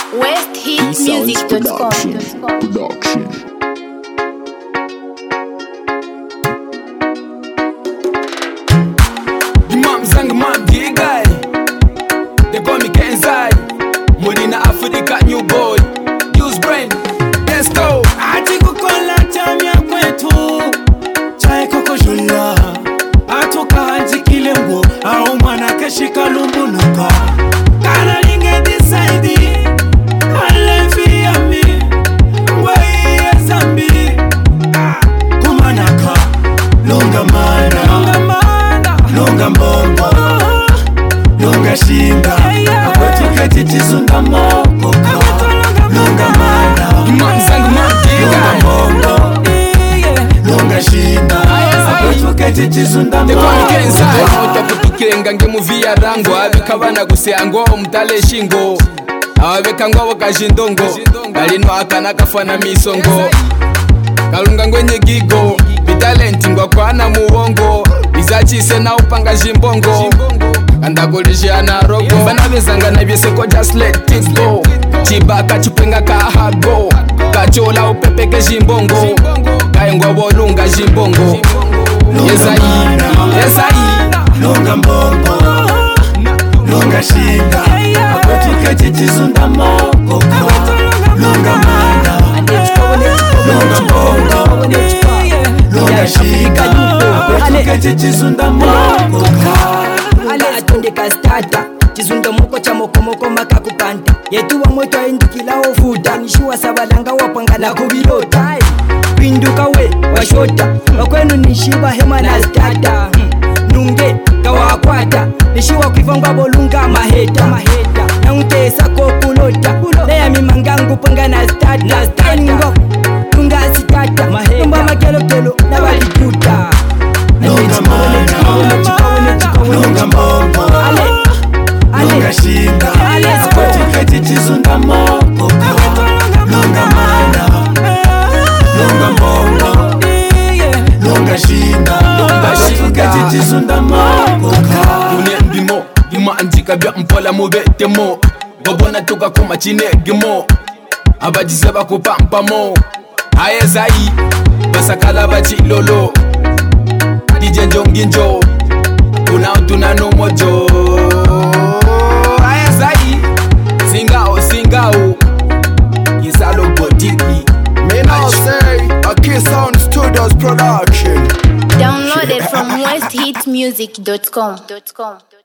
westhitmusic.com. Zang man gay guy, they call me Kenzai. Modina Africa new boy, use brain, let's go. Ati kukola chamia kwetu, chai koko jula. Atoka hanji kilembo, au mwana keshika lumbunuka. Kana linge decide, kale fiyami, weye zambi. Kumanaka, lunga mana, lunga mbombo, lunga shinda. Akwetu keti chizunda moko, lunga mana. Zang man gay guy, lunga shinda. Akwetu keti chizunda they call me moko. Kenzai. Kutukirenga nge muvia rango, abikabana guseango mtale shingo. Awabeka ngwa wakajindongo, kalino akana kafana misongo. Kalunga ngwenye gigo, bitalenti ngwa kwana muwongo. Izachise na upanga jimbongo, kandakulisha na rogo. Bana bezanga na bieseko just let it go. Chibaka chipenga kahago, kachola upepeke jimbongo. Kaengwa bolunga jimbongo. Yesai, yesai. Lunga mbombo, lunga shinda. Akwetu keti chizunda moko. Lunga mana, lunga mbombo, lunga shinda. Akwetu keti chizunda moko. Ale atonde kastata chizunda moko cha moko makakupanta yetu wa moto indikila ofuta nishuwa sabalanga wapangala kubilota pinduka we washota wakwenu nishiba hema na stata nunge kawakwata nishiwa kuivangwa bolunga maheta na utesa kokulota leya mimangangu panga na stata ningo tunga sitata numba makelokelo na walikuta Lunga mana, lunga mbombo, lunga shinda. Akwetu keti chizunda moko. Lunga mana, lunga mbombo, lunga shinda. Akwetu keti chizunda moko. Dunia mbimo, dima anjika bya mpola mubete mo. Gobona tuka kuma chinege mo. Abajise bakupampa mo. Ayezai, basakala bachilolo. DJ Njonginjo, tuna no mojo. Ayezai, singao, Isalo Botiki. May now say a Kiss Sound Studios production. Downloaded from westhitmusic.com.